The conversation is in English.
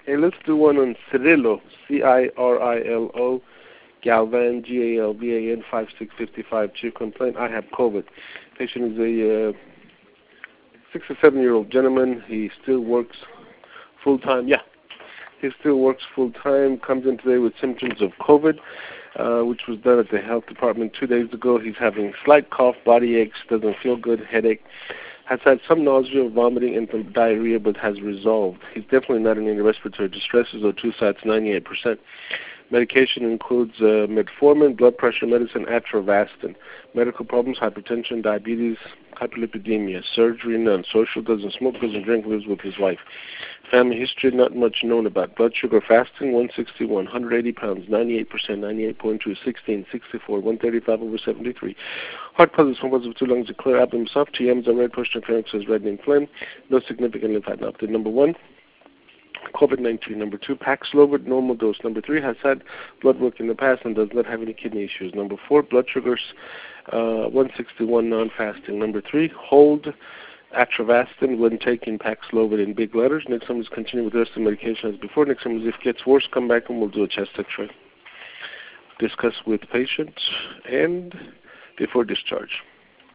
Hey, let's do one on Cirilo, Cirilo, Galvan, Galvan, 5655. Chief complaint, I have COVID. Patient is a 6 or 7-year-old gentleman. He still works full-time. Yeah, he still works full-time, comes in today with symptoms of COVID, which was done at the health department 2 days ago. He's having slight cough, body aches, doesn't feel good, headache, has had some nausea, vomiting, and some diarrhea, but has resolved. He's definitely not in any respiratory distress. His O2 sats 98%. Medication includes metformin, blood pressure medicine, atrovastin. Medical problems, hypertension, diabetes, hyperlipidemia. Surgery, none. Social, doesn't smoke, doesn't drink, lives with his wife. Family history, not much known about. Blood sugar fasting, 161, 180 pounds, 98%, 98.2, 16, 64, 135 over 73. Heart pulses, one of 2 lungs, a clear abdomen, soft TMs, are red, push pharynx is red and inflamed. No significant lymphadenopathy. Number 1. COVID-19. Number 2, Paxlovid, normal dose. Number 3, has had blood work in the past and does not have any kidney issues. Number 4, blood sugars 161, non-fasting. Number 3, hold atrovastin when taking Paxlovid in big letters. Next time is continue with the rest of the medication as before. Next time is if it gets worse, come back and we'll do a chest x-ray. Discuss with patient and before discharge.